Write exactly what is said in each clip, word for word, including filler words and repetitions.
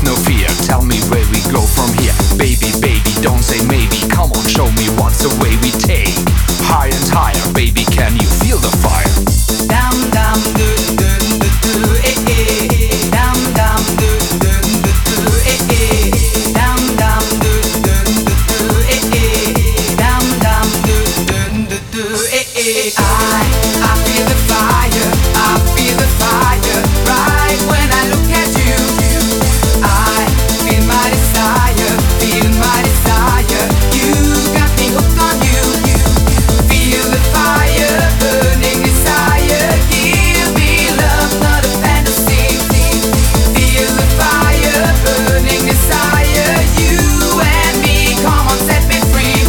no fear. Tell me where we go from here. Baby, baby, don't say maybe. Come on, show me what's the way we take. Higher and higher, baby, can you feel the fire? Dum dum do do do do eh eh. Dum dum do do do do eh eh. Dum dum do do do do eh eh. Dum dum do do do do eh eh. I I feel the fire. I feel the fire right when I look at you. I feel my desire. Feel my desire. You got me hooked on you. Feel the fire burning desire. Give me love, not a fantasy. Feel the fire burning desire. You and me, come on, set me free.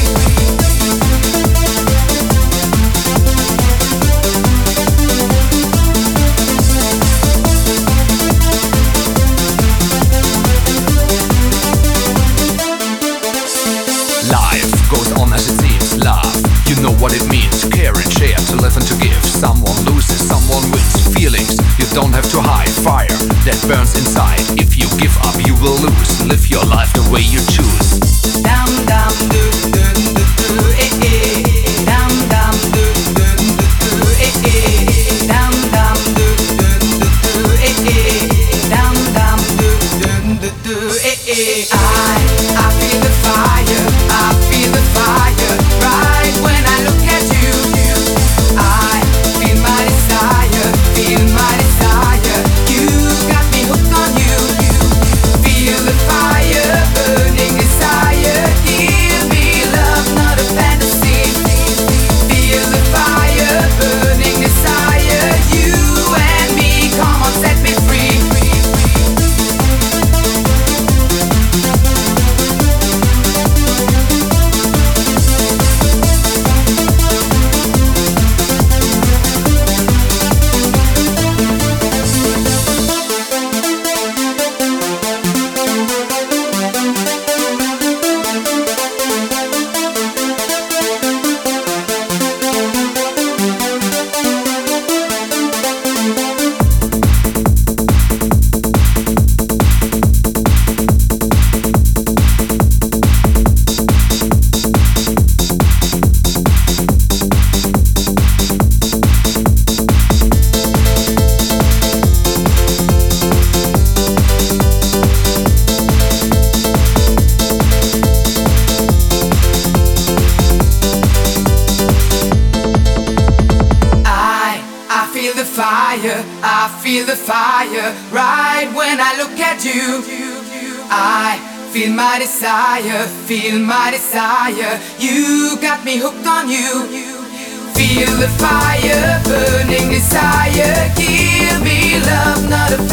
Life goes on as it seems. Love, you know what it means. To care and share, to live and to give. Someone loses, someone wins. Feelings you don't have to hide. Fire that burns inside. If you give up, you will lose. Live your life the way you choose. Dum dum do do do do eh eh. Dum dum do do do do eh eh. Dum dum do do do do eh eh. Dum dum do do do do eh eh. I I feel the fire. I feel the fire right when I look at you. I feel my desire. Feel my desire. You got me hooked on you. Feel the fire burning desire. Give me love, not a fantasy. Feel the fire burning desire. You and me, come on, set me free. I feel the fire right when I look at you. I feel my desire, feel my desire. You got me hooked on you. Feel the fire burning desire. Give me love, not a